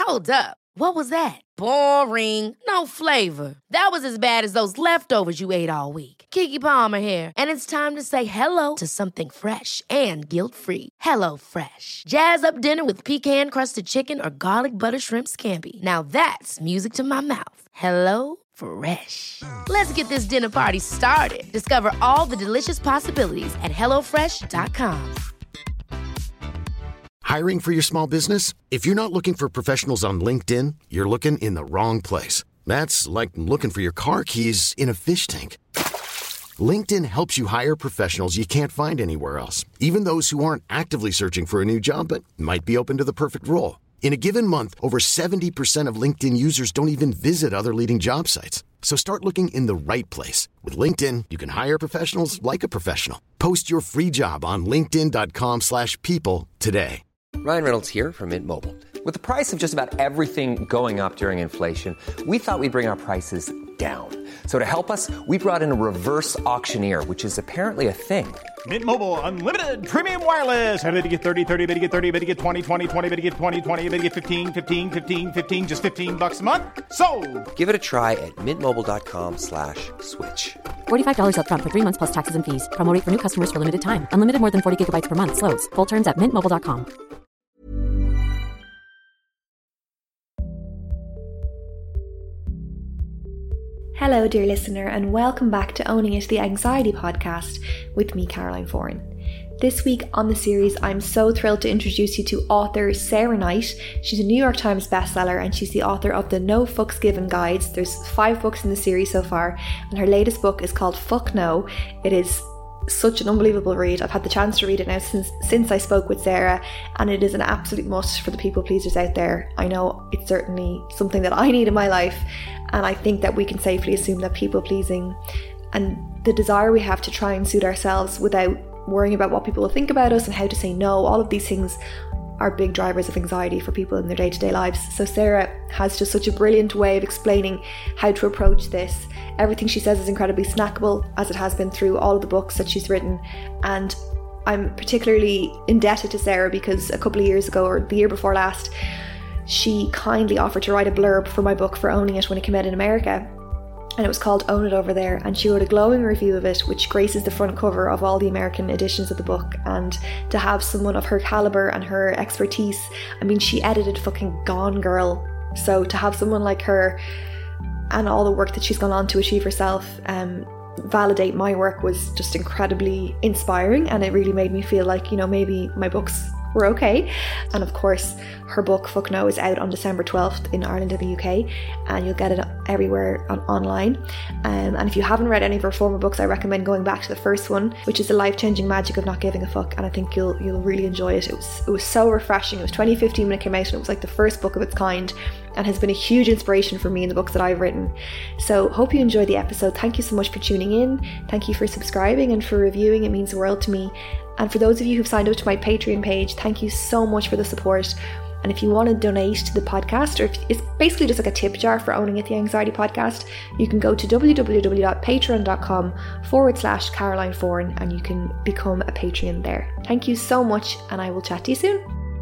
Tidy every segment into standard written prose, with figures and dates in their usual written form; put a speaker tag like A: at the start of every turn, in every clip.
A: Hold up. What was that? Boring. No flavor. That was as bad as those leftovers you ate all week. Keke Palmer here, and it's time to say hello to something fresh and guilt-free. Hello Fresh. Jazz up dinner with pecan-crusted chicken or garlic butter shrimp scampi. Now that's music to my mouth. Hello Fresh. Let's get this dinner party started. Discover all the delicious possibilities at hellofresh.com.
B: Hiring for your small business? If you're not looking for professionals on LinkedIn, you're looking in the wrong place. That's like looking for your car keys in a fish tank. LinkedIn helps you hire professionals you can't find anywhere else, even those who aren't actively searching for a new job but might be open to the perfect role. In a given month, over 70% of LinkedIn users don't even visit other leading job sites. So start looking in the right place. With LinkedIn, you can hire professionals like a professional. Post your free job on linkedin.com/people today.
C: Ryan Reynolds here from Mint Mobile. With the price of just about everything going up during inflation, we thought we'd bring our prices down. So to help us, we brought in a reverse auctioneer, which is apparently a thing.
D: Mint Mobile Unlimited Premium Wireless. How to get 30, 30, bit to get 30, bit to get 20, 20, 20, bit to get 20, 20, bit to get 15, 15, 15, 15, just $15 a month? Sold!
C: Give it a try at mintmobile.com/switch.
E: $45 up front for 3 months plus taxes and fees. Promo rate for new customers for limited time. Unlimited more than 40 gigabytes per month. Slows full terms at mintmobile.com.
F: Hello, dear listener, and welcome back to Owning It, the Anxiety Podcast with me, Caroline Foran. This week on the series, I'm so thrilled to introduce you to author Sarah Knight. She's a New York Times bestseller and she's the author of the No Fucks Given Guides. There's 5 books in the series so far, and her latest book is called Fuck No. It is such an unbelievable read. I've had the chance to read it now since I spoke with Sarah, and it is an absolute must for the people pleasers out there. I know it's certainly something that I need in my life, and I think that we can safely assume that people pleasing and the desire we have to try and suit ourselves without worrying about what people will think about us and how to say no, all of these things are big drivers of anxiety for people in their day-to-day lives. So Sarah has just such a brilliant way of explaining how to approach this. Everything she says is incredibly snackable, as it has been through all of the books that she's written. And I'm particularly indebted to Sarah because a couple of years ago, or the year before last, she kindly offered to write a blurb for my book for Owning It when it came out in America. And it was called Own It Over There, and she wrote a glowing review of it which graces the front cover of all the American editions of the book. And to have someone of her calibre and her expertise, I mean, she edited fucking Gone Girl, so to have someone like her and all the work that she's gone on to achieve herself validate my work was just incredibly inspiring, and it really made me feel like, you know, maybe my books were okay. And of course, her book Fuck No is out on December 12th in Ireland and the UK, and you'll get it everywhere online. And if you haven't read any of her former books, I recommend going back to the first one, which is The Life-Changing Magic of Not Giving a Fuck, and I think you'll really enjoy it. It was so refreshing. It was 2015 when it came out, and it was like the first book of its kind, and has been a huge inspiration for me in the books that I've written. So hope you enjoyed the episode. Thank you so much for tuning in. Thank you for subscribing and for reviewing. It means the world to me. And for those of you who've signed up to my Patreon page, thank you so much for the support. And if you want to donate to the podcast, or if it's basically just like a tip jar for Owning It, the Anxiety Podcast, you can go to www.patreon.com/Caroline Foran and you can become a Patreon there. Thank you so much, and I will chat to you soon.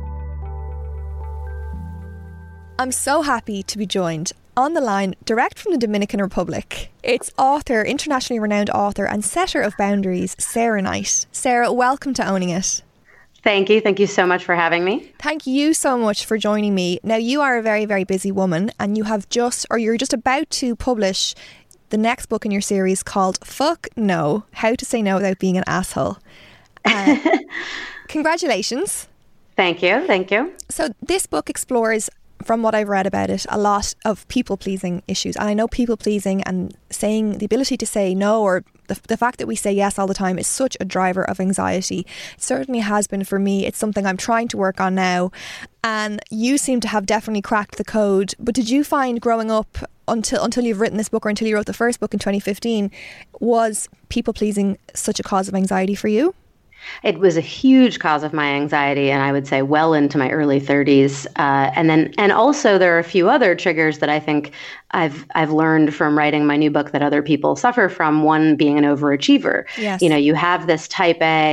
G: I'm so happy to be joined on the line direct from the Dominican Republic. It's author, internationally renowned author and setter of boundaries, Sarah Knight. Sarah, welcome to Owning It.
H: Thank you. Thank you so much for having me.
G: Thank you so much for joining me. Now, you are a very, very busy woman, and you're just about to publish the next book in your series called Fuck No, How to Say No Without Being an Asshole. Congratulations.
H: Thank you. Thank you.
G: So this book explores, from what I've read about it, a lot of people-pleasing issues. And I know people-pleasing and saying the ability to say no, or the fact that we say yes all the time, is such a driver of anxiety. It certainly has been for me. It's something I'm trying to work on now. And you seem to have definitely cracked the code. But did you find growing up, until you've written this book, or until you wrote the first book in 2015, was people-pleasing such a cause of anxiety for you?
H: It was a huge cause of my anxiety, and I would say well into my early 30s. And also there are a few other triggers that I think I've learned from writing my new book that other people suffer from. One being an overachiever.
G: Yes.
H: You know, you have this type A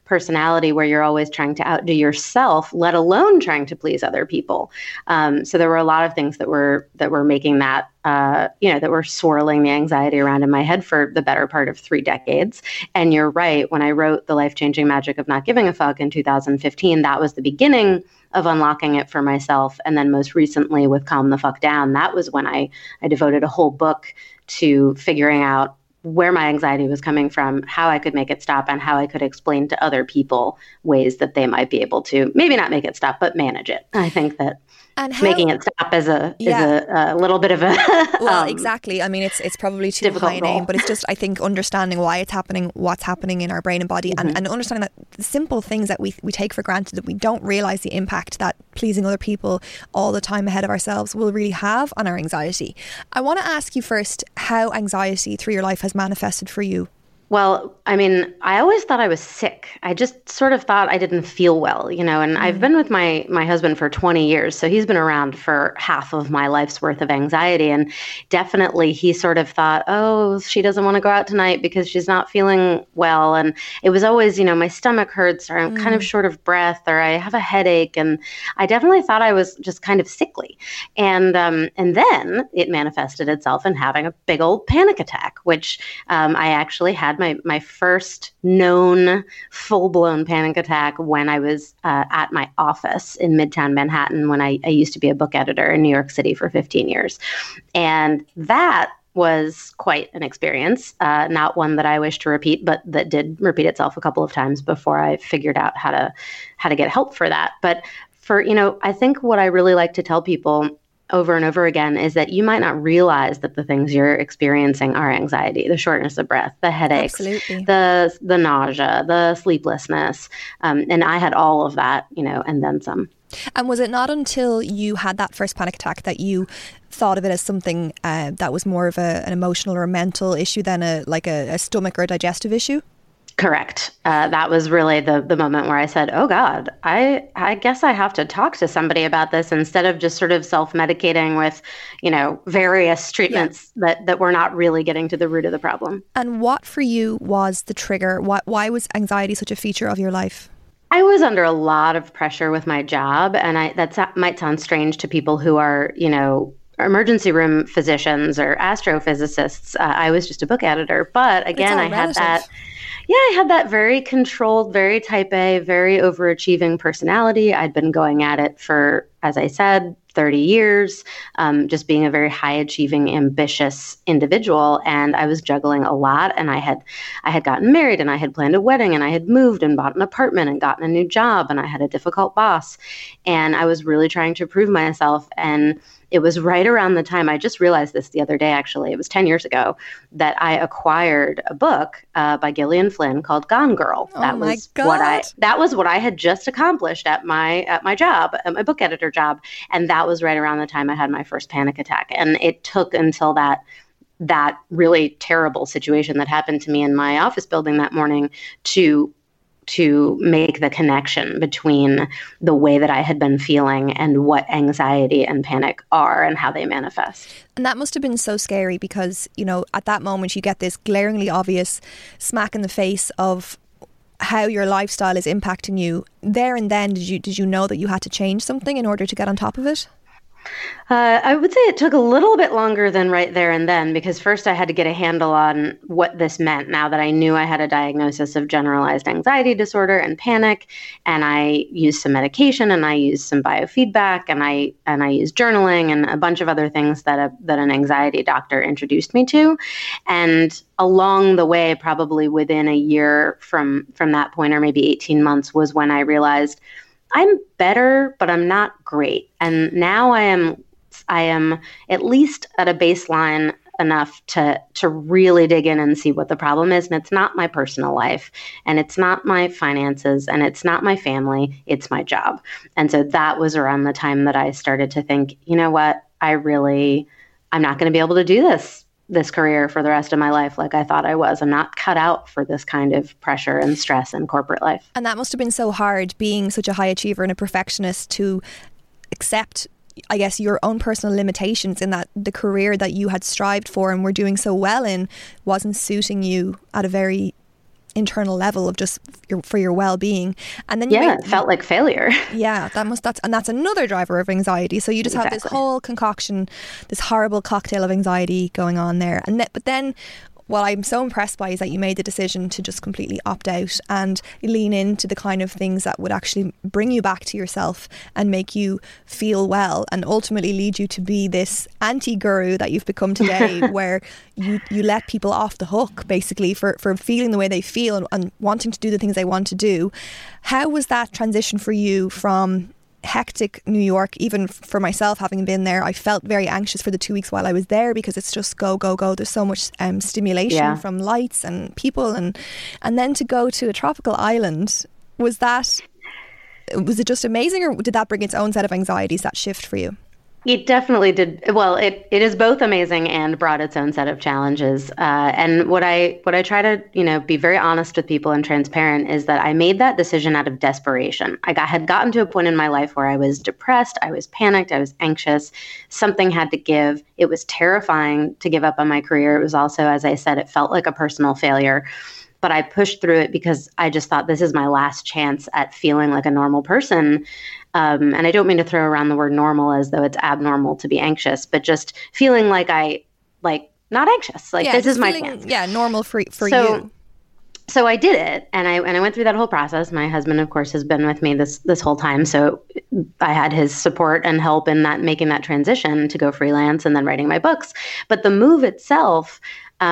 H: personality where you're always trying to outdo yourself, let alone trying to please other people. So there were a lot of things that were making that, that were swirling the anxiety around in my head for the better part of 3 decades. And you're right, when I wrote The Life-Changing Magic of Not Giving a Fuck in 2015, that was the beginning of unlocking it for myself. And then most recently with Calm the Fuck Down, that was when I devoted a whole book to figuring out where my anxiety was coming from, how I could make it stop, and how I could explain to other people ways that they might be able to maybe not make it stop, but manage it. I think that making it stop is a little bit of a
G: well, exactly. I mean, it's probably too high a name, but it's just, I think, understanding why it's happening, what's happening in our brain and body, and understanding that the simple things that we take for granted, that we don't realize the impact that pleasing other people all the time ahead of ourselves will really have on our anxiety. I want to ask you first how anxiety through your life has manifested for you.
H: Well, I mean, I always thought I was sick. I just sort of thought I didn't feel well, and I've been with my husband for 20 years, so he's been around for half of my life's worth of anxiety. And definitely he sort of thought, oh, she doesn't want to go out tonight because she's not feeling well. And it was always, my stomach hurts, or I'm kind of short of breath, or I have a headache. And I definitely thought I was just kind of sickly. And then it manifested itself in having a big old panic attack, which I actually had my first known full-blown panic attack when I was at my office in Midtown Manhattan when I used to be a book editor in New York City for 15 years. And that was quite an experience, not one that I wish to repeat, but that did repeat itself a couple of times before I figured out how to get help for that. But for, I think what I really like to tell people over and over again is that you might not realize that the things you're experiencing are anxiety, the shortness of breath, the headaches, the nausea, the sleeplessness. And I had all of that, and then some.
G: And was it not until you had that first panic attack that you thought of it as something that was more of an emotional or a mental issue than a stomach or a digestive issue?
H: Correct. That was really the moment where I said, oh God, I guess I have to talk to somebody about this instead of just sort of self-medicating with, various treatments that were not really getting to the root of the problem.
G: And what for you was the trigger? Why was anxiety such a feature of your life?
H: I was under a lot of pressure with my job, and that might sound strange to people who are, emergency room physicians or astrophysicists. I was just a book editor, but again, I had that. Yeah, I had that very controlled, very type A, very overachieving personality. I'd been going at it for, as I said, 30 years, just being a very high achieving, ambitious individual. And I was juggling a lot. And I had gotten married, and I had planned a wedding, and I had moved and bought an apartment and gotten a new job, and I had a difficult boss. And I was really trying to prove myself. And it was right around the time, I just realized this the other day, actually, it was 10 years ago, that I acquired a book by Gillian Flynn called Gone Girl.
G: That
H: was what I had just accomplished at my job, at my book editor job. And that was right around the time I had my first panic attack. And it took until that really terrible situation that happened to me in my office building that morning to make the connection between the way that I had been feeling and what anxiety and panic are and how they manifest.
G: And that must have been so scary because, at that moment you get this glaringly obvious smack in the face of how your lifestyle is impacting you. There and then, did you know that you had to change something in order to get on top of it?
H: I would say it took a little bit longer than right there and then, because first I had to get a handle on what this meant now that I knew I had a diagnosis of generalized anxiety disorder and panic. And I used some medication, and I used some biofeedback, and I used journaling and a bunch of other things that an anxiety doctor introduced me to. And along the way, probably within a year from that point, or maybe 18 months, was when I realized I'm better, but I'm not great. And now I am at least at a baseline enough to really dig in and see what the problem is. And it's not my personal life, and it's not my finances, and it's not my family, it's my job. And so that was around the time that I started to think, you know what, I'm not going to be able to do this career for the rest of my life like I thought I was. I'm not cut out for this kind of pressure and stress in corporate life.
G: And that must have been so hard, being such a high achiever and a perfectionist, to accept, I guess, your own personal limitations in that the career that you had strived for and were doing so well in wasn't suiting you at a very internal level of just for your well-being. And then
H: it felt like failure.
G: Yeah, that's another driver of anxiety. So you just have this whole concoction, this horrible cocktail of anxiety going on there. But then what I'm so impressed by is that you made the decision to just completely opt out and lean into the kind of things that would actually bring you back to yourself and make you feel well, and ultimately lead you to be this anti-guru that you've become today, where you let people off the hook basically for feeling the way they feel and wanting to do the things they want to do. How was that transition for you from hectic New York? Even for myself, having been there, I felt very anxious for the 2 weeks while I was there, because it's just go. There's so much stimulation from lights and people, and then to go to a tropical island, was it just amazing, or did that bring its own set of anxieties, that shift for you?
H: It definitely did. Well, it is both amazing and brought its own set of challenges. And what I try to, be very honest with people and transparent is that I made that decision out of desperation. I had gotten to a point in my life where I was depressed, I was panicked, I was anxious. Something had to give. It was terrifying to give up on my career. It was also, as I said, it felt like a personal failure. But I pushed through it because I just thought this is my last chance at feeling like a normal person. And I don't mean to throw around the word normal as though it's abnormal to be anxious, but just feeling like not anxious. This is my chance.
G: Yeah, normal for you.
H: So I did it, and I went through that whole process. My husband, of course, has been with me this whole time, so I had his support and help in that, making that transition to go freelance and then writing my books. But the move itself,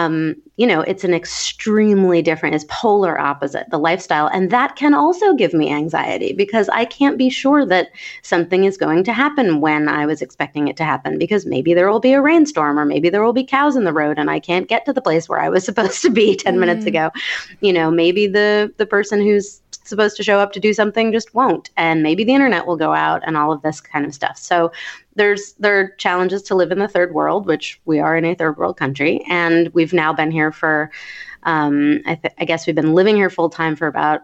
H: it's an extremely different, it's polar opposite, the lifestyle. And that can also give me anxiety because I can't be sure that something is going to happen when I was expecting it to happen, because maybe there will be a rainstorm or maybe there will be cows in the road and I can't get to the place where I was supposed to be 10 minutes ago. Maybe the person who's supposed to show up to do something just won't. And maybe the internet will go out and all of this kind of stuff. So there are challenges to live in the third world, which we are in a third world country. And we've now been here for, I guess we've been living here full time for about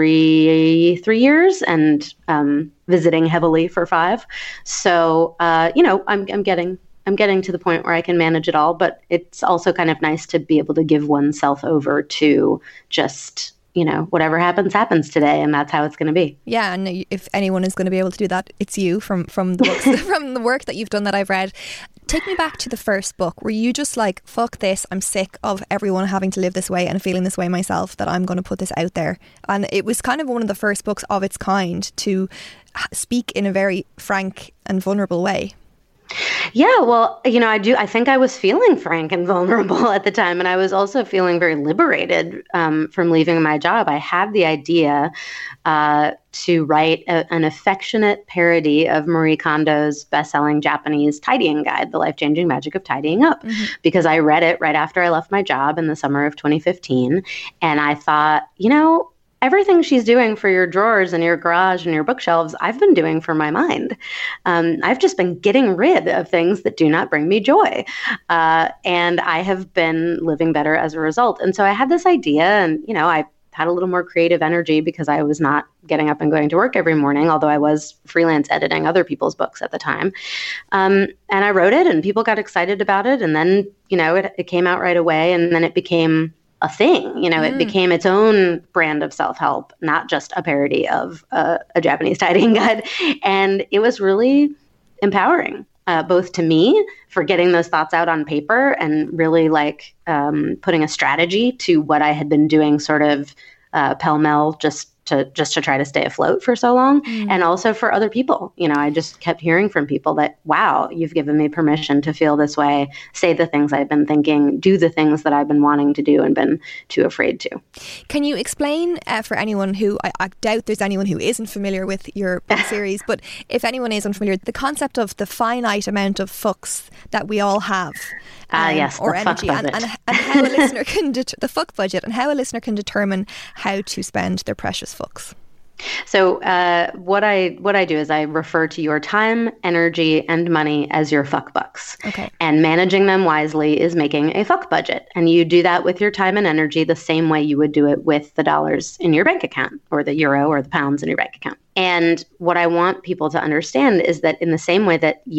H: three years and visiting heavily for 5. So, I'm getting to the point where I can manage it all, but it's also kind of nice to be able to give oneself over to just, whatever happens today, and that's how it's going to be.
G: Yeah, and if anyone is going to be able to do that, it's you from the books, from the work that you've done that I've read. Take me back to the first book. Were you just like, fuck this, I'm sick of everyone having to live this way and feeling this way myself, that I'm going to put this out there? And it was kind of one of the first books of its kind to speak in a very frank and vulnerable way.
H: Yeah, well, I think I was feeling frank and vulnerable at the time. And I was also feeling very liberated from leaving my job. I had the idea to write an affectionate parody of Marie Kondo's best-selling Japanese tidying guide, The Life-Changing Magic of Tidying Up, because I read it right after I left my job in the summer of 2015. And I thought, everything she's doing for your drawers and your garage and your bookshelves, I've been doing for my mind. I've just been getting rid of things that do not bring me joy. And I have been living better as a result. And so I had this idea, and, I had a little more creative energy because I was not getting up and going to work every morning, although I was freelance editing other people's books at the time. And I wrote it, and people got excited about it. And then, it came out right away, and then it became a thing. It became its own brand of self-help, not just a parody of a Japanese tidying guide. And it was really empowering, both to me for getting those thoughts out on paper and really putting a strategy to what I had been doing sort of pell-mell just to try to stay afloat for so long. And also for other people. I just kept hearing from people that, wow, you've given me permission to feel this way, say the things I've been thinking, do the things that I've been wanting to do and been too afraid to.
G: Can you explain for anyone who, I doubt there's anyone who isn't familiar with your book series, but if anyone is unfamiliar, the concept of the finite amount of fucks that we all have.
H: Yes,
G: or
H: the
G: energy,
H: fuck budget.
G: and how a listener can the fuck budget, and how a listener can determine how to spend their precious fucks.
H: So what I do is I refer to your time, energy, and money as your fuck bucks.
G: Okay.
H: And managing them wisely is making a fuck budget. And you do that with your time and energy the same way you would do it with the dollars in your bank account, or the euro or the pounds in your bank account. And what I want people to understand is that in the same way that you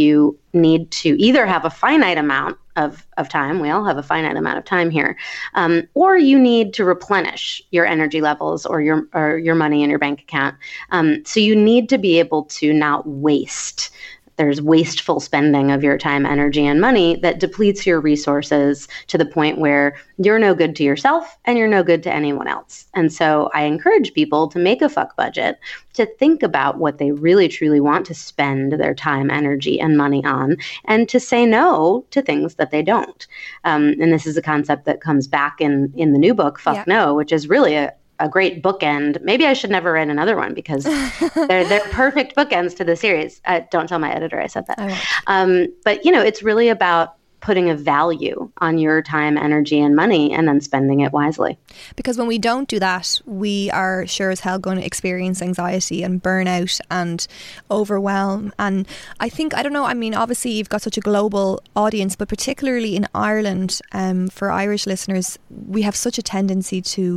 H: need to either have a finite amount of time. We all have a finite amount of time here. Or you need to replenish your energy levels or your money in your bank account. So you need to be able to not waste. There's wasteful spending of your time, energy, and money that depletes your resources to the point where you're no good to yourself and you're no good to anyone else. And so I encourage people to make a fuck budget, to think about what they really truly want to spend their time, energy, and money on, and to say no to things that they don't. And this is a concept that comes back in the new book, Fuck No, which is really a great bookend. Maybe I should never write another one because they're perfect bookends to the series. Don't tell my editor I said that. But, it's really about putting a value on your time, energy, and money and then spending it wisely.
G: Because when we don't do that, we are sure as hell going to experience anxiety and burnout and overwhelm. And I think, obviously you've got such a global audience, but particularly in Ireland, for Irish listeners, we have such a tendency to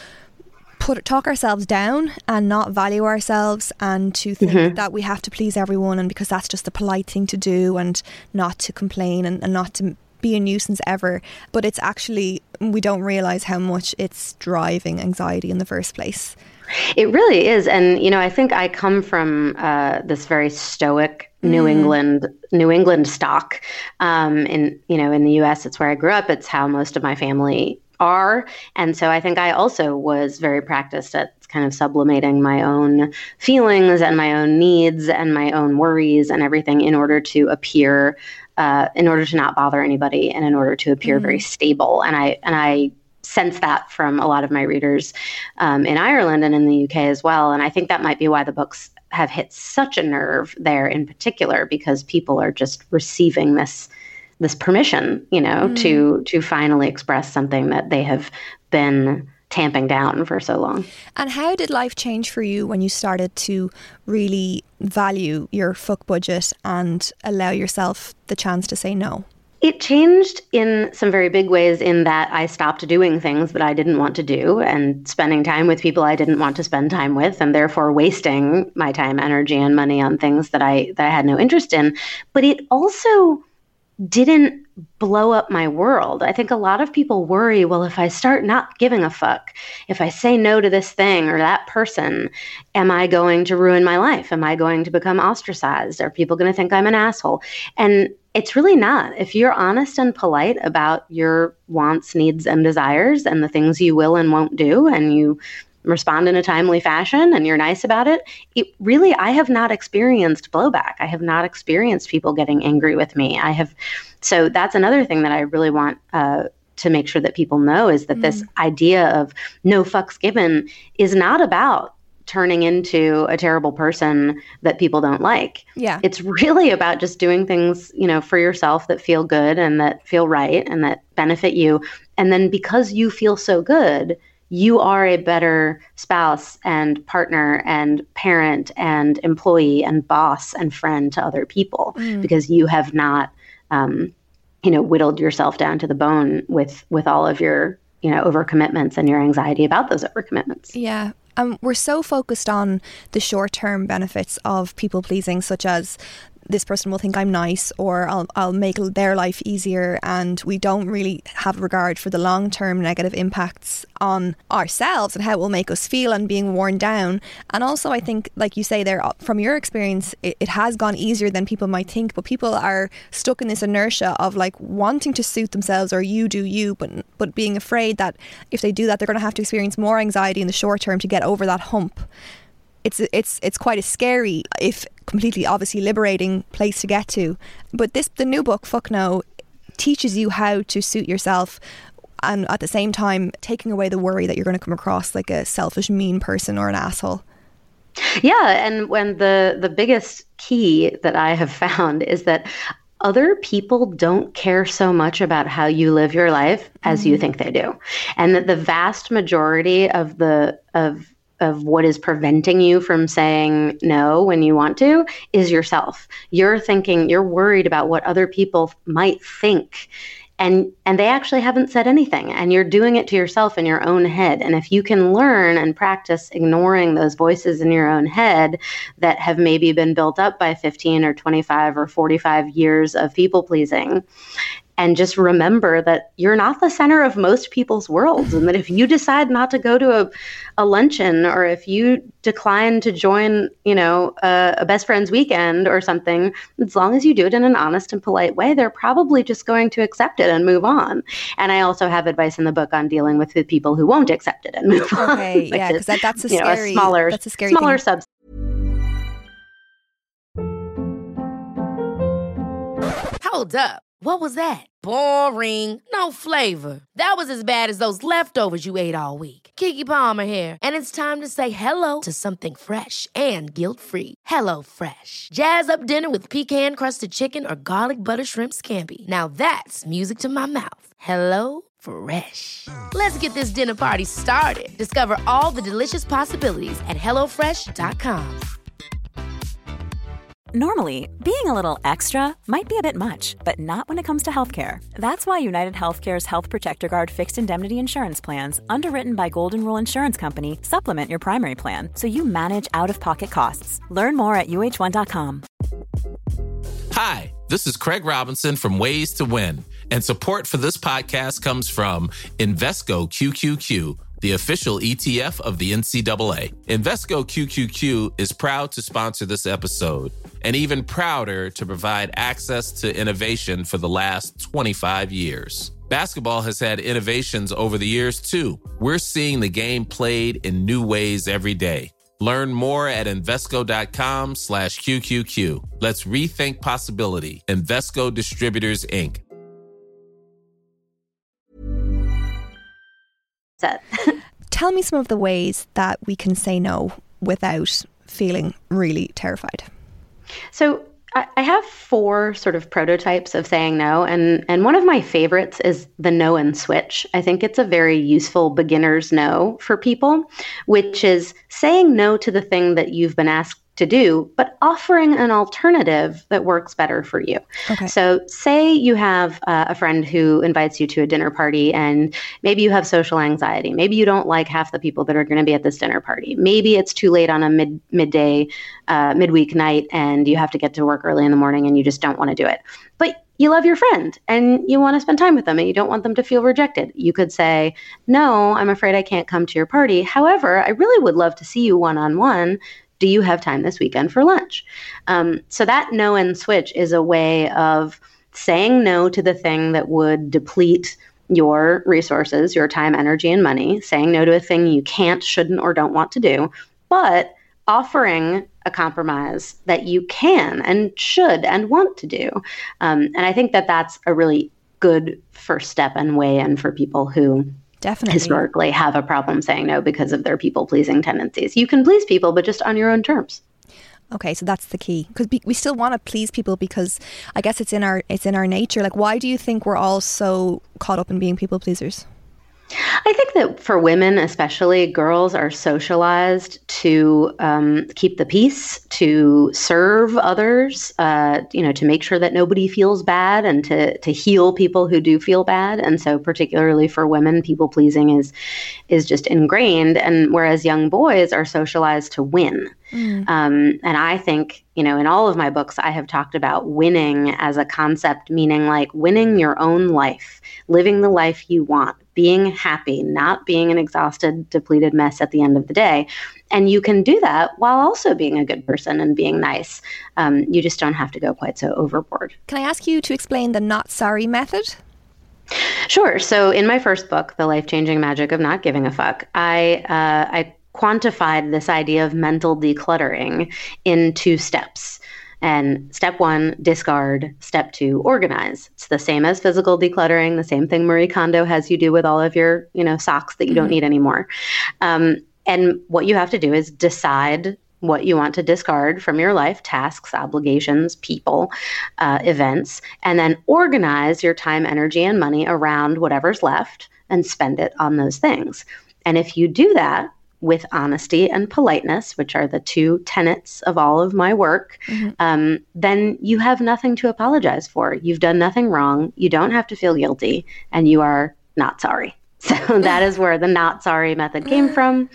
G: talk ourselves down and not value ourselves, and to think that we have to please everyone, and because that's just the polite thing to do, and not to complain and not to be a nuisance ever. But it's actually, we don't realise how much it's driving anxiety in the first place.
H: It really is. And, I think I come from this very stoic New England stock. In the US, it's where I grew up. It's how most of my family are. And so I think I also was very practiced at kind of sublimating my own feelings and my own needs and my own worries and everything in order to appear, in order to not bother anybody, and in order to appear very stable. And I sense that from a lot of my readers in Ireland and in the UK as well. And I think that might be why the books have hit such a nerve there in particular, because people are just receiving this permission, to finally express something that they have been tamping down for so long.
G: And how did life change for you when you started to really value your fuck budget and allow yourself the chance to say no?
H: It changed in some very big ways, in that I stopped doing things that I didn't want to do and spending time with people I didn't want to spend time with, and therefore wasting my time, energy, and money on things that I had no interest in. But it also didn't blow up my world. I think a lot of people worry, well, if I start not giving a fuck, if I say no to this thing or that person, am I going to ruin my life? Am I going to become ostracized? Are people going to think I'm an asshole? And it's really not. If you're honest and polite about your wants, needs, and desires, and the things you will and won't do, and you respond in a timely fashion and you're nice about it, I have not experienced blowback. I have not experienced people getting angry with me. So that's another thing that I really want to make sure that people know, is that this idea of no fucks given is not about turning into a terrible person that people don't like. Yeah. It's really about just doing things, for yourself that feel good and that feel right and that benefit you. And then because you feel so good, you are a better spouse and partner and parent and employee and boss and friend to other people, because you have not, whittled yourself down to the bone with all of your, overcommitments and your anxiety about those overcommitments.
G: Yeah. We're so focused on the short-term benefits of people pleasing, such as this person will think I'm nice, or I'll make their life easier, and we don't really have regard for the long-term negative impacts on ourselves and how it will make us feel and being worn down. And also, I think, like you say there, from your experience, it has gone easier than people might think, but people are stuck in this inertia of wanting to suit themselves, or you do you, but being afraid that if they do that, they're going to have to experience more anxiety in the short term to get over that hump. It's quite a scary, if completely obviously liberating place to get to. But the new book, Fuck No, teaches you how to suit yourself, and at the same time taking away the worry that you're going to come across like a selfish, mean person or an asshole.
H: Yeah, and when the biggest key that I have found is that other people don't care so much about how you live your life as you think they do, and that the vast majority of what is preventing you from saying no when you want to is yourself. You're worried about what other people might think. and they actually haven't said anything, and you're doing it to yourself in your own head. And if you can learn and practice ignoring those voices in your own head that have maybe been built up by 15 or 25 or 45 years of people pleasing, and just remember that you're not the center of most people's worlds, and that if you decide not to go to a luncheon, or if you decline to join, a best friend's weekend or something, as long as you do it in an honest and polite way, they're probably just going to accept it and move on. And I also have advice in the book on dealing with the people who won't accept it and move on.
G: Okay, yeah, because that's a scary, that's a scary
H: smaller
G: thing.
H: subset.
A: Hold up. What was that? Boring. No flavor. That was as bad as those leftovers you ate all week. Keke Palmer here, and it's time to say hello to something fresh and guilt-free. Hello Fresh. Jazz up dinner with pecan-crusted chicken or garlic butter shrimp scampi. Now that's music to my mouth. Hello Fresh. Let's get this dinner party started. Discover all the delicious possibilities at hellofresh.com.
I: Normally, being a little extra might be a bit much, but not when it comes to healthcare. That's why United Healthcare's Health Protector Guard fixed indemnity insurance plans, underwritten by Golden Rule Insurance Company, supplement your primary plan so you manage out-of-pocket costs. Learn more at UH1.com.
J: Hi, this is Craig Robinson from Ways to Win, and support for this podcast comes from Invesco QQQ, the official ETF of the NCAA. Invesco QQQ is proud to sponsor this episode, and even prouder to provide access to innovation for the last 25 years. Basketball has had innovations over the years, too. We're seeing the game played in new ways every day. Learn more at Invesco.com/QQQ. Let's rethink possibility. Invesco Distributors, Inc.
G: Tell me some of the ways that we can say no without feeling really terrified.
H: So I have 4 sort of prototypes of saying no, and one of my favorites is the no and switch. I think it's a very useful beginner's no for people, which is saying no to the thing that you've been asked to do, but offering an alternative that works better for you.
G: Okay.
H: So say you have a friend who invites you to a dinner party, and maybe you have social anxiety. Maybe you don't like half the people that are going to be at this dinner party. Maybe it's too late on a midweek night, and you have to get to work early in the morning, and you just don't want to do it. But you love your friend and you want to spend time with them, and you don't want them to feel rejected. You could say, no, I'm afraid I can't come to your party. However, I really would love to see you one-on-one. Do you have time this weekend for lunch? So that no and switch is a way of saying no to the thing that would deplete your resources, your time, energy, and money, saying no to a thing you can't, shouldn't, or don't want to do, but offering a compromise that you can and should and want to do. And I think that that's a really good first step and way in for people who
G: definitely
H: historically have a problem saying no because of their people-pleasing tendencies. You can please people, but just on your own terms.
G: Okay, so that's the key, because we still want to please people, because I guess it's in our nature. Like, why do you think we're all so caught up in being people pleasers?
H: I think that for women, especially, girls are socialized to keep the peace, to serve others, to make sure that nobody feels bad, and to heal people who do feel bad. And so particularly for women, people pleasing is just ingrained. And whereas young boys are socialized to win. And I think, in all of my books, I have talked about winning as a concept, meaning like winning your own life, living the life you want, being happy, not being an exhausted, depleted mess at the end of the day. And you can do that while also being a good person and being nice. You just don't have to go quite so overboard.
G: Can I ask you to explain the not sorry method?
H: Sure. So in my first book, The Life-Changing Magic of Not Giving a Fuck, I quantified this idea of mental decluttering in 2 steps. And step 1, discard. Step 2, organize. It's the same as physical decluttering, the same thing Marie Kondo has you do with all of your, socks that you don't need anymore. And what you have to do is decide what you want to discard from your life, tasks, obligations, people, events, and then organize your time, energy, and money around whatever's left and spend it on those things. And if you do that, with honesty and politeness, which are the two tenets of all of my work, then you have nothing to apologize for. You've done nothing wrong. You don't have to feel guilty, and you are not sorry. So that is where the not sorry method came from.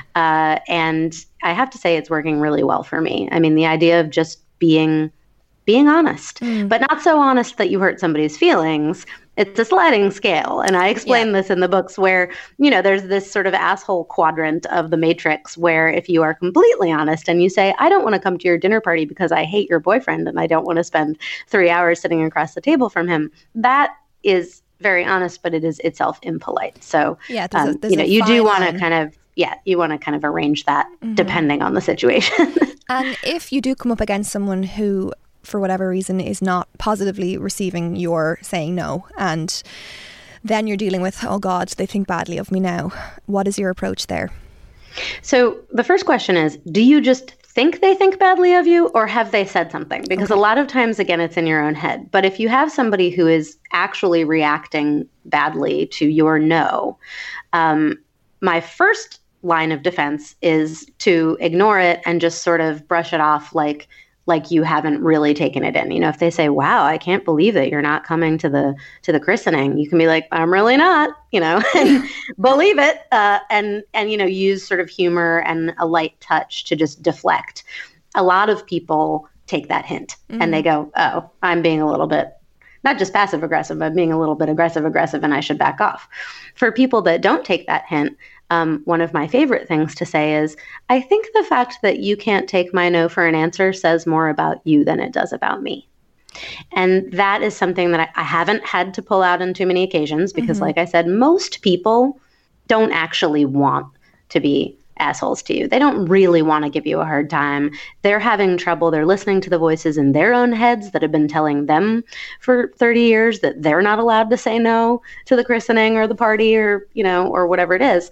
H: And I have to say it's working really well for me. I mean, the idea of just being honest, but not so honest that you hurt somebody's feelings. It's a sliding scale. And I explain this in the books where, there's this sort of asshole quadrant of the matrix where if you are completely honest and you say, I don't want to come to your dinner party because I hate your boyfriend and I don't want to spend 3 hours sitting across the table from him, that is very honest, but it is itself impolite. So, you do want to kind of arrange that depending on the situation.
G: And if you do come up against someone who, for whatever reason, is not positively receiving your saying no, and then you're dealing with, oh God, they think badly of me now, what is your approach there?
H: So the first question is, do you just think they think badly of you, or have they said something? Because a lot of times, again, it's in your own head. But if you have somebody who is actually reacting badly to your no, my first line of defense is to ignore it and just sort of brush it off like you haven't really taken it in. If they say, wow, I can't believe that you're not coming to the christening, you can be like, I'm really not, and believe it. And use sort of humor and a light touch to just deflect. A lot of people take that hint and they go, oh, I'm being a little bit, not just passive aggressive, but being a little bit aggressive and I should back off. For people that don't take that hint, one of my favorite things to say is, I think the fact that you can't take my no for an answer says more about you than it does about me. And that is something that I haven't had to pull out on too many occasions because, like I said, most people don't actually want to be assholes to you. They don't really want to give you a hard time. They're having trouble. They're listening to the voices in their own heads that have been telling them for 30 years that they're not allowed to say no to the christening or the party or whatever it is.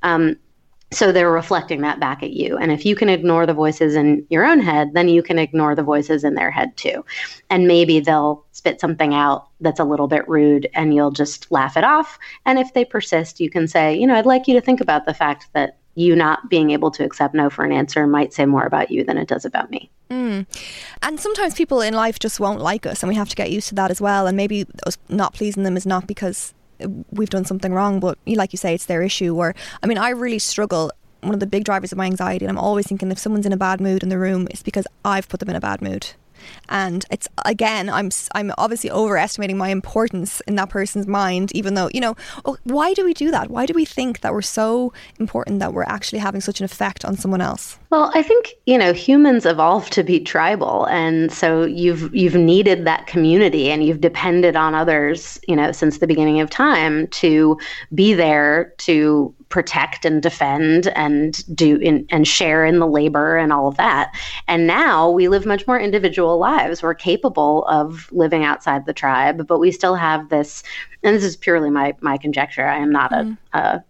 H: So they're reflecting that back at you. And if you can ignore the voices in your own head, then you can ignore the voices in their head too. And maybe they'll spit something out that's a little bit rude and you'll just laugh it off. And if they persist, you can say, I'd like you to think about the fact that you not being able to accept no for an answer might say more about you than it does about me.
G: And sometimes people in life just won't like us, and we have to get used to that as well. And maybe us not pleasing them is not because we've done something wrong, but like you say, it's their issue. Or, I really struggle. One of the big drivers of my anxiety, and I'm always thinking if someone's in a bad mood in the room, it's because I've put them in a bad mood. And it's, again, I'm obviously overestimating my importance in that person's mind, even though, why do we do that? Why do we think that we're so important that we're actually having such an effect on someone else?
H: Well, I think, humans evolved to be tribal. And so you've needed that community and you've depended on others, since the beginning of time to be there to protect and defend and and share in the labor and all of that. And now we live much more individual lives. We're capable of living outside the tribe, but we still have this, and this is purely my conjecture. I am not a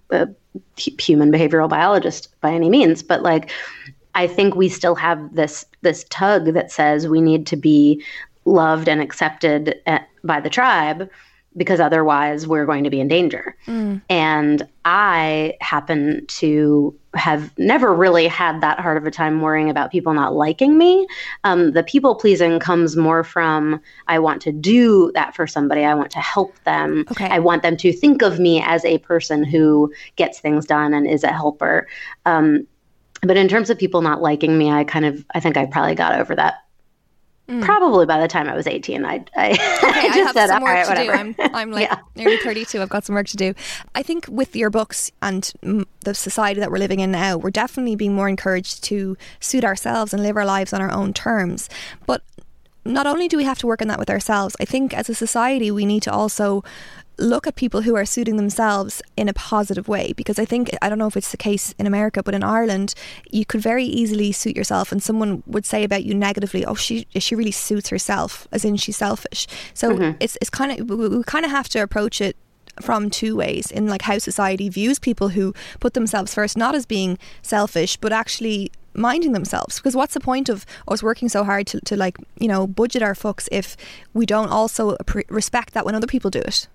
H: human behavioral biologist by any means, but I think we still have this tug that says we need to be loved and accepted by the tribe, because otherwise we're going to be in danger. And I happen to have never really had that hard of a time worrying about people not liking me. The people pleasing comes more from, I want to do that for somebody. I want to help them. Okay. I want them to think of me as a person who gets things done and is a helper. But in terms of people not liking me, I think I probably got over that. Probably by the time I was 18, I just said, all right, whatever.
G: I'm nearly 32. I've got some work to do. I think with your books and the society that we're living in now, we're definitely being more encouraged to suit ourselves and live our lives on our own terms. But not only do we have to work on that with ourselves, I think as a society, we need to also look at people who are suiting themselves in a positive way, because I don't know if it's the case in America, but in Ireland you could very easily suit yourself and someone would say about you negatively, oh, she really suits herself, as in she's selfish. So it's kind of, we kind of have to approach it from two ways, in how society views people who put themselves first, not as being selfish but actually minding themselves. Because what's the point of us working so hard to budget our fucks if we don't also respect that when other people do it?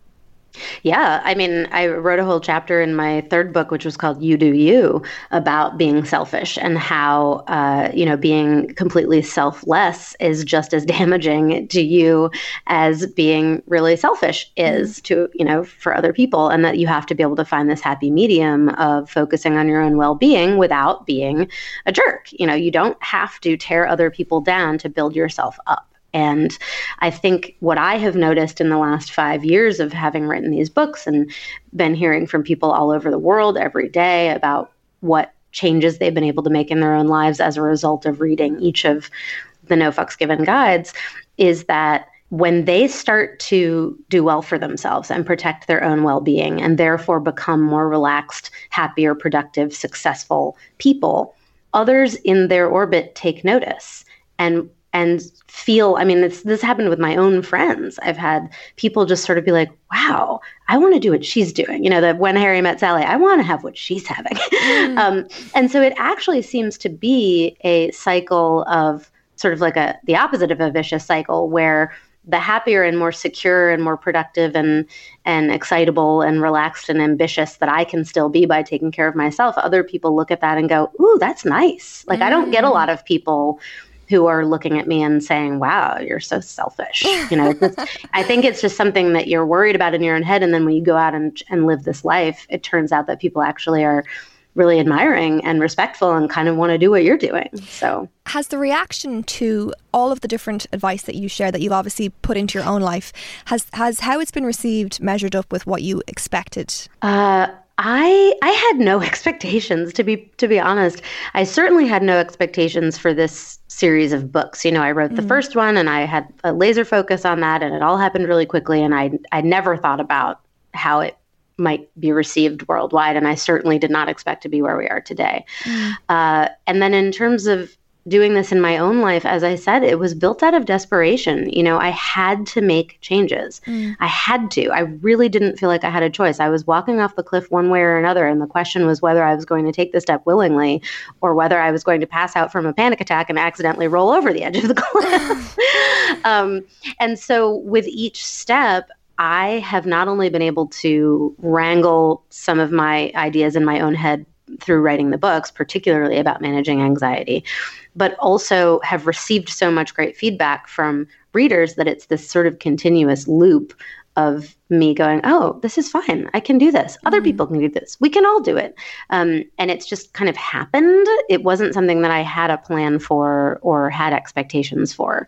H: Yeah, I mean, I wrote a whole chapter in my third book, which was called You Do You, about being selfish and how, being completely selfless is just as damaging to you as being really selfish is to, for other people. And that you have to be able to find this happy medium of focusing on your own well-being without being a jerk. You don't have to tear other people down to build yourself up. And I think what I have noticed in the last 5 years of having written these books and been hearing from people all over the world every day about what changes they've been able to make in their own lives as a result of reading each of the No Fucks Given guides is that when they start to do well for themselves and protect their own well-being and therefore become more relaxed, happier, productive, successful people, others in their orbit take notice and feel, this happened with my own friends. I've had people just sort of be like, wow, I want to do what she's doing. That When Harry Met Sally, I want to have what she's having. And so it actually seems to be a cycle of sort of like the opposite of a vicious cycle where the happier and more secure and more productive and excitable and relaxed and ambitious that I can still be by taking care of myself, other people look at that and go, ooh, that's nice. Like I don't get a lot of people who are looking at me and saying, wow, you're so selfish. I think it's just something that you're worried about in your own head. And then when you go out and live this life, it turns out that people actually are really admiring and respectful and kind of want to do what you're doing. So
G: has the reaction to all of the different advice that you share that you've obviously put into your own life, has how it's been received measured up with what you expected?
H: I had no expectations, to be honest. I certainly had no expectations for this series of books. I wrote the first one and I had a laser focus on that and it all happened really quickly. And I never thought about how it might be received worldwide. And I certainly did not expect to be where we are today. And then in terms of doing this in my own life, as I said, it was built out of desperation. I had to make changes. I had to. I really didn't feel like I had a choice. I was walking off the cliff one way or another, and the question was whether I was going to take the step willingly or whether I was going to pass out from a panic attack and accidentally roll over the edge of the cliff. And so with each step, I have not only been able to wrangle some of my ideas in my own head through writing the books, particularly about managing anxiety, but also have received so much great feedback from readers that it's this sort of continuous loop of me going, oh, this is fine. I can do this. Other people can do this. We can all do it. And it's just kind of happened. It wasn't something that I had a plan for or had expectations for.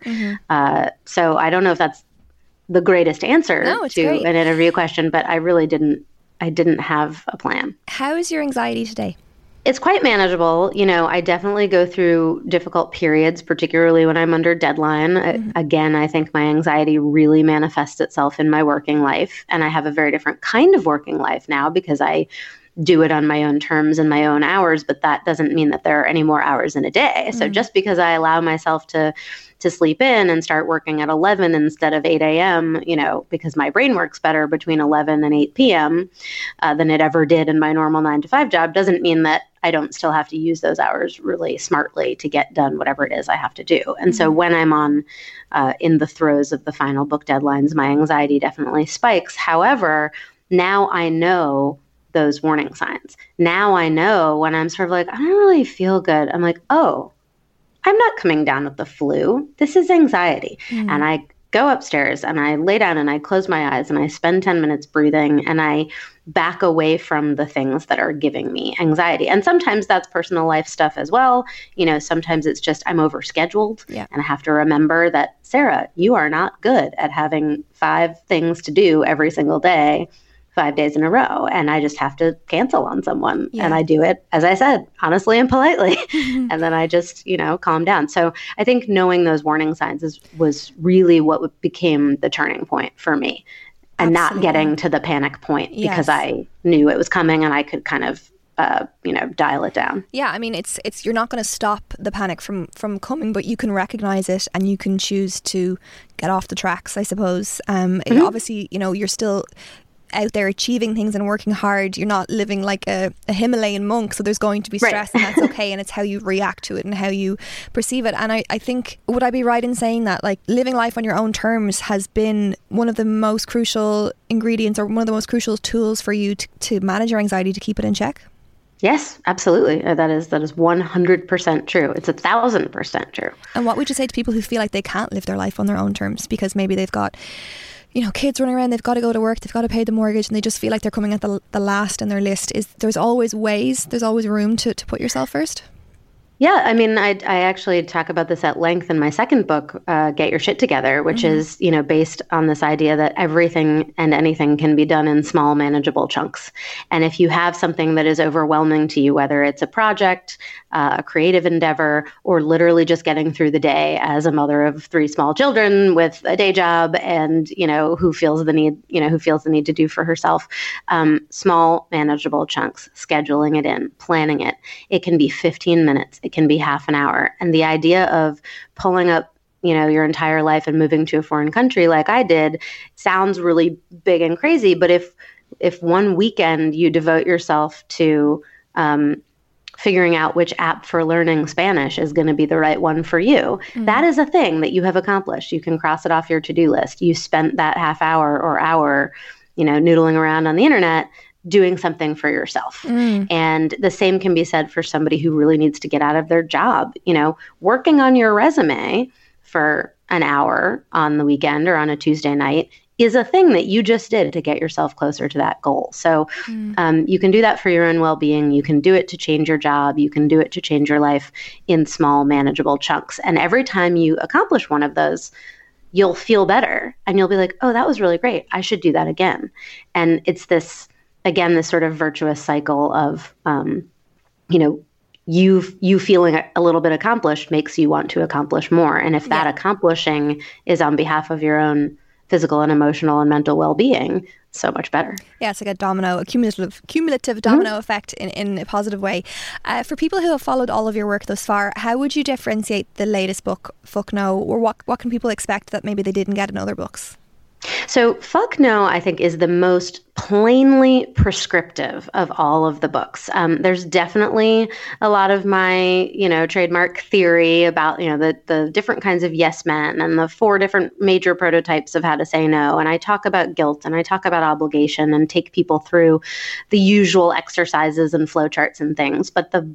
H: So I don't know if that's the greatest answer to an interview question, but I really didn't have a plan.
G: How is your anxiety today?
H: It's quite manageable. I definitely go through difficult periods, particularly when I'm under deadline. Again, I think my anxiety really manifests itself in my working life. And I have a very different kind of working life now because I do it on my own terms and my own hours, but that doesn't mean that there are any more hours in a day. So just because I allow myself to sleep in and start working at 11 instead of 8 a.m., because my brain works better between 11 and 8 p.m. Than it ever did in my normal 9-to-5 job, doesn't mean that I don't still have to use those hours really smartly to get done whatever it is I have to do. And so when I'm on in the throes of the final book deadlines, my anxiety definitely spikes. However, now I know those warning signs. Now I know when I'm sort of like, I don't really feel good. I'm like, oh, I'm not coming down with the flu. This is anxiety. And I go upstairs and I lay down and I close my eyes and I spend 10 minutes breathing and I back away from the things that are giving me anxiety. And sometimes that's personal life stuff as well. Sometimes it's just I'm overscheduled and I have to remember that, Sarah, you are not good at having 5 things to do every single day, 5 days in a row, and I just have to cancel on someone. And I do it, as I said, honestly and politely. And then I just, calm down. So I think knowing those warning signs was really what became the turning point for me, and not getting to the panic point because I knew it was coming and I could kind of dial it down. Yeah,
G: I mean, it's you're not going to stop the panic from coming, but you can recognize it and you can choose to get off the tracks, I suppose. Obviously, you're still out there achieving things and working hard. You're not living like a Himalayan monk, so there's going to be stress and that's okay, and it's how you react to it and how you perceive it. And I think, would I be right in saying that like living life on your own terms has been one of the most crucial ingredients or one of the most crucial tools for you to manage your anxiety, to keep it in check?
H: Yes, absolutely. That is 100% true. It's 1,000% true.
G: And what would you say to people who feel like they can't live their life on their own terms because maybe they've got, you know, kids running around, they've got to go to work, they've got to pay the mortgage, and they just feel like they're coming at the last in their list? There's always room to put yourself first?
H: Yeah, I mean, I actually talk about this at length in my second book, Get Your Shit Together, which is, you know, based on this idea that everything and anything can be done in small, manageable chunks. And if you have something that is overwhelming to you, whether it's a project, a creative endeavor, or literally just getting through the day as a mother of 3 small children with a day job and, you know, who feels the need to do for herself, small, manageable chunks, scheduling it in, planning it. It can be 15 minutes. It can be half an hour. And the idea of pulling up, you know, your entire life and moving to a foreign country like I did sounds really big and crazy. But if one weekend you devote yourself to figuring out which app for learning Spanish is going to be the right one for you, that is a thing that you have accomplished. You can cross it off your to-do list. You spent that half hour or hour, you know, noodling around on the internet doing something for yourself. And the same can be said for somebody who really needs to get out of their job. You know, working on your resume for an hour on the weekend or on a Tuesday night is a thing that you just did to get yourself closer to that goal. So you can do that for your own well-being. You can do it to change your job. You can do it to change your life in small, manageable chunks. And every time you accomplish one of those, you'll feel better and you'll be like, oh, that was really great. I should do that again. And it's this sort of virtuous cycle of, you know, you feeling a little bit accomplished makes you want to accomplish more. And if that accomplishing is on behalf of your own physical and emotional and mental well-being, so much better. Yeah,
G: it's like a cumulative domino effect in a positive way. For people who have followed all of your work thus far, how would you differentiate the latest book, Fuck No, or what can people expect that maybe they didn't get in other books?
H: So Fuck No, I think, is the most plainly prescriptive of all of the books. There's definitely a lot of my, you know, trademark theory about, you know, the different kinds of yes men and the 4 different major prototypes of how to say no. And I talk about guilt and I talk about obligation and take people through the usual exercises and flowcharts and things. But the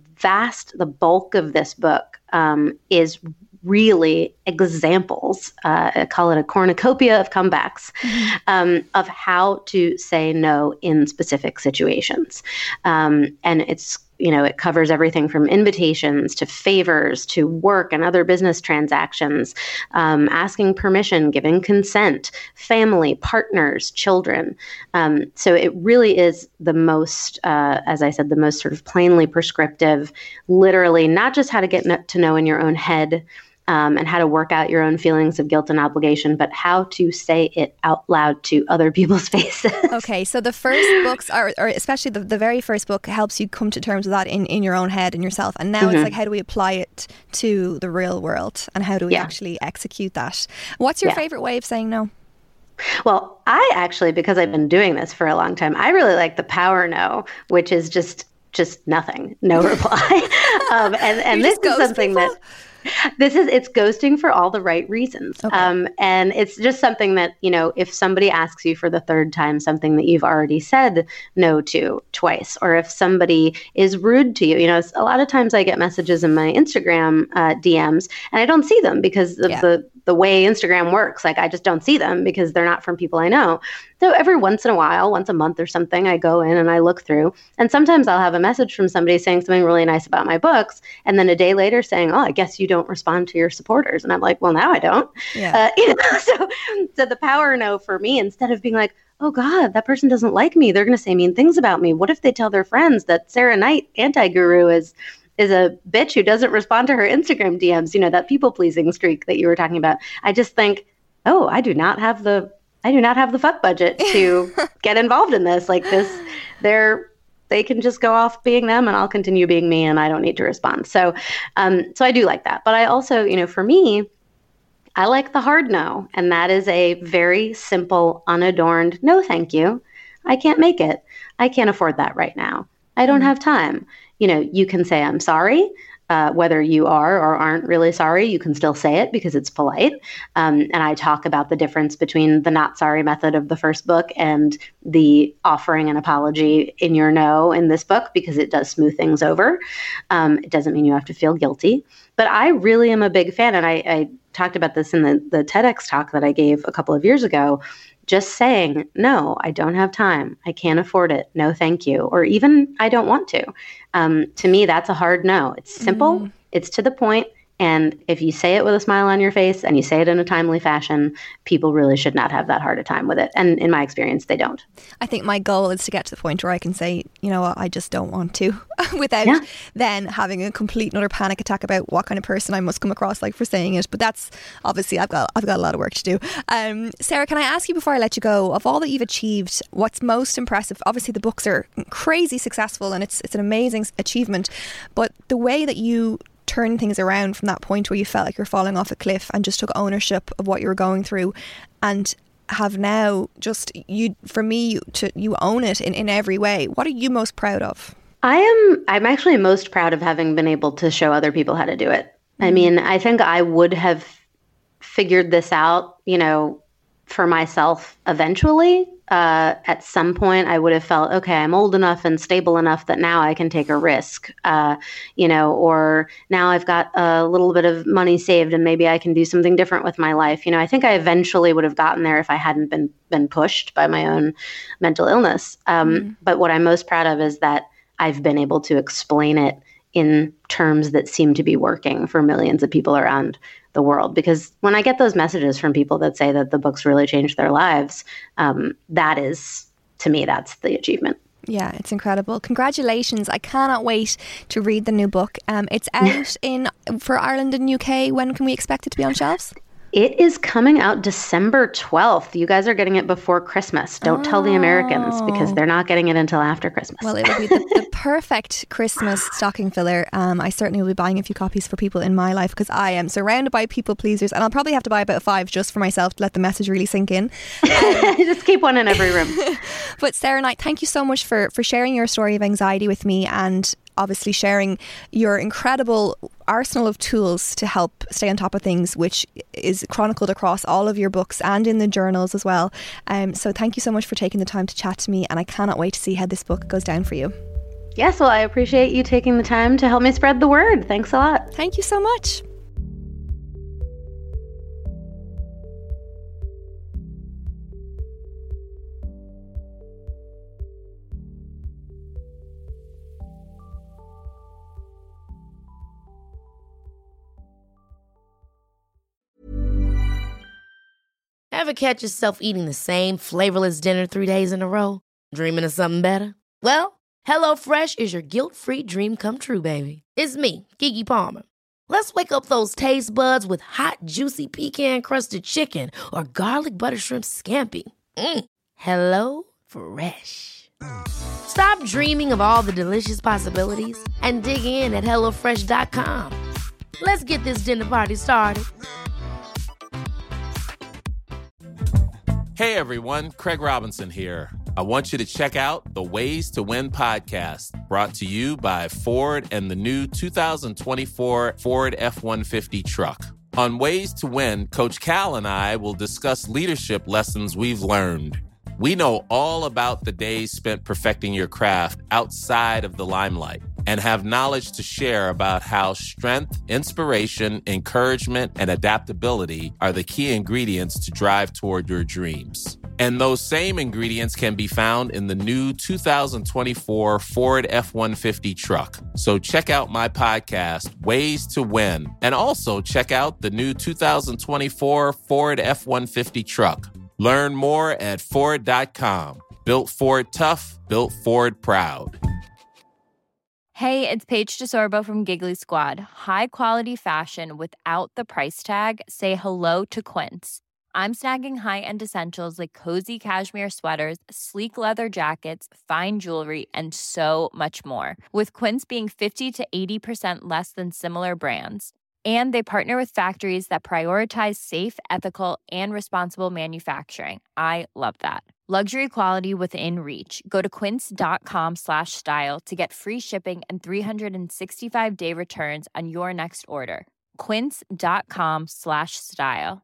H: bulk of this book is really examples, I call it a cornucopia of comebacks, of how to say no in specific situations. And it's, you know, it covers everything from invitations to favors to work and other business transactions, asking permission, giving consent, family, partners, children. So it really is the most, as I said, the most sort of plainly prescriptive, literally not just how to get to know in your own head, and how to work out your own feelings of guilt and obligation, but how to say it out loud to other people's faces.
G: Okay, so the first books, or especially the very first book, helps you come to terms with that in your own head and yourself. And now it's like, how do we apply it to the real world? And how do we actually execute that? What's your favorite way of saying no?
H: Well, I actually, because I've been doing this for a long time, I really like the power no, which is just nothing, no reply. And this is something people? It's ghosting for all the right reasons. Okay. And it's just something that, you know, if somebody asks you for the 3rd time something that you've already said no to twice, or if somebody is rude to you, you know, a lot of times I get messages in my Instagram DMs and I don't see them because of the way Instagram works. Like, I just don't see them because they're not from people I know. So every once in a while, once a month or something, I go in and I look through, and sometimes I'll have a message from somebody saying something really nice about my books, and then a day later saying, oh, I guess you don't respond to your supporters. And I'm like, well, now I don't. Yeah. You know, so the power no for me, instead of being like, oh God, that person doesn't like me, they're going to say mean things about me. What if they tell their friends that Sarah Knight, anti-guru, is a bitch who doesn't respond to her Instagram DMs, you know, that people-pleasing streak that you were talking about. I just think, oh, I do not have the fuck budget to get involved in this. Like this, they can just go off being them and I'll continue being me and I don't need to respond. So I do like that. But I also, you know, for me, I like the hard no. And that is a very simple, unadorned no, thank you. I can't make it. I can't afford that right now. I don't have time. You can say, I'm sorry. Whether you are or aren't really sorry, you can still say it because it's polite. And I talk about the difference between the not sorry method of the first book and the offering an apology in your no in this book, because it does smooth things over. It doesn't mean you have to feel guilty. But I really am a big fan, and I talked about this in the TEDx talk that I gave a couple of years ago. Just saying, no, I don't have time. I can't afford it. No, thank you. Or even, I don't want to. To me, that's a hard no. It's simple. It's to the point. And if you say it with a smile on your face and you say it in a timely fashion, people really should not have that hard a time with it. And in my experience, they don't.
G: I think my goal is to get to the point where I can say, I just don't want to, without then having a complete another panic attack about what kind of person I must come across like for saying it. But that's obviously, I've got a lot of work to do. Sarah, can I ask you before I let you go, of all that you've achieved, what's most impressive? Obviously the books are crazy successful and it's an amazing achievement, but the way that you turn things around from that point where you felt like you're falling off a cliff and just took ownership of what you were going through, and have now just you own it in every way. What are you most proud of?
H: I'm actually most proud of having been able to show other people how to do it. I mean, I think I would have figured this out, for myself eventually. At some point, I would have felt, okay, I'm old enough and stable enough that now I can take a risk, or now I've got a little bit of money saved and maybe I can do something different with my life. I think I eventually would have gotten there if I hadn't been pushed by my own mental illness. But what I'm most proud of is that I've been able to explain it in terms that seem to be working for millions of people around the world. Because when I get those messages from people that say that the books really changed their lives, that is, to me, that's the achievement.
G: Yeah, it's incredible. Congratulations. I cannot wait to read the new book. It's out for Ireland and UK. When can we expect it to be on shelves?
H: It is coming out December 12th. You guys are getting it before Christmas. Don't tell the Americans, because they're not getting it until after Christmas.
G: Well, it'll be the perfect Christmas stocking filler. I certainly will be buying a few copies for people in my life, because I am surrounded by people pleasers, and I'll probably have to buy about 5 just for myself to let the message really sink in.
H: Just keep one in every room.
G: But Sarah Knight, thank you so much for sharing your story of anxiety with me, and obviously sharing your incredible arsenal of tools to help stay on top of things, which is chronicled across all of your books and in the journals as well. So thank you so much for taking the time to chat to me, and I cannot wait to see how this book goes down for you.
H: Yes, well, I appreciate you taking the time to help me spread the word. Thanks a lot.
G: Thank you so much.
A: Ever catch yourself eating the same flavorless dinner 3 days in a row? Dreaming of something better? Well, HelloFresh is your guilt-free dream come true, baby. It's me, Keke Palmer. Let's wake up those taste buds with hot, juicy pecan-crusted chicken or garlic butter shrimp scampi. HelloFresh. Stop dreaming of all the delicious possibilities and dig in at HelloFresh.com. Let's get this dinner party started.
J: Hey everyone, Craig Robinson here. I want you to check out the Ways to Win podcast, brought to you by Ford and the new 2024 Ford F-150 truck. On Ways to Win, Coach Cal and I will discuss leadership lessons we've learned. We know all about the days spent perfecting your craft outside of the limelight, and have knowledge to share about how strength, inspiration, encouragement, and adaptability are the key ingredients to drive toward your dreams. And those same ingredients can be found in the new 2024 Ford F-150 truck. So check out my podcast, Ways to Win, and also check out the new 2024 Ford F-150 truck. Learn more at Ford.com. Built Ford tough, built Ford proud.
K: Hey, it's Paige DeSorbo from Giggly Squad. High quality fashion without the price tag. Say hello to Quince. I'm snagging high-end essentials like cozy cashmere sweaters, sleek leather jackets, fine jewelry, and so much more. With Quince being 50 to 80% less than similar brands. And they partner with factories that prioritize safe, ethical, and responsible manufacturing. I love that. Luxury quality within reach. Go to quince.com/style to get free shipping and 365-day returns on your next order. Quince.com/style.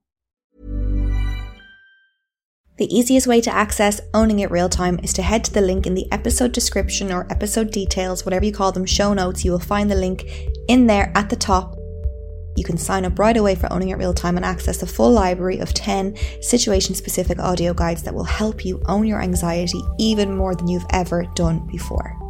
F: The easiest way to access Owning It Real Time is to head to the link in the episode description or episode details, whatever you call them, show notes. You will find the link in there at the top. You can sign up right away for Owning It Real Time and access a full library of 10 situation-specific audio guides that will help you own your anxiety even more than you've ever done before.